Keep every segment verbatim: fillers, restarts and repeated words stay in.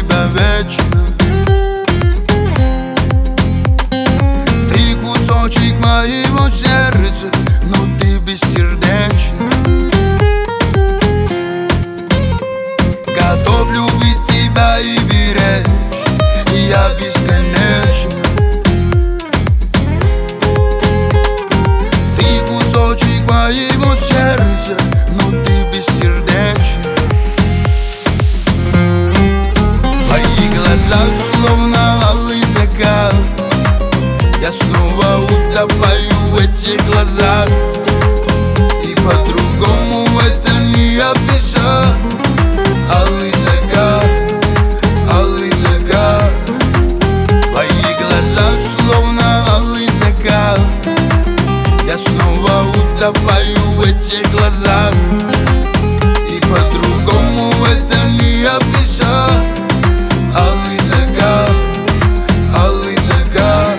тебя вечно. Ты кусочек моего сердца, но ты бессердечна. Готов любить тебя и беречь, я бесконечно. Ты кусочек моего сердца, но ты бессердечна. Твои глаза словно алый закат, я снова утопаю в этих глазах, и по-другому это не описать. Алый закат, алый закат, твои глаза словно алый закат, я снова утопаю в этих глазах, и по-другому это не описать. Алый закат, алый закат.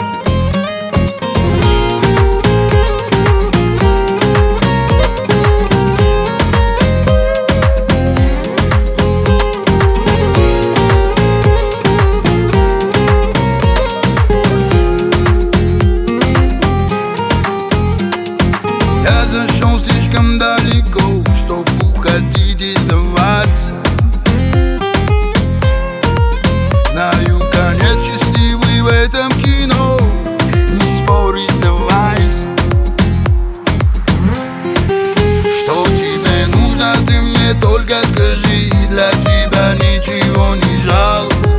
Я зашел слишком далеко, чтоб уходить и сдаваться. Знаю, конец счастливый в этом кино, не спорь, сдавайся. Что тебе нужно, ты мне только скажи, для тебя ничего не жалко.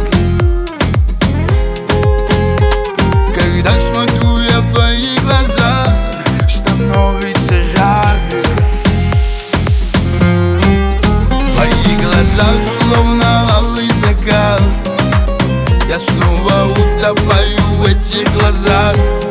Когда смотрю я в твои глаза, становится жарко. Твои глаза словно алый закат, я снова утопаю в этих глазах,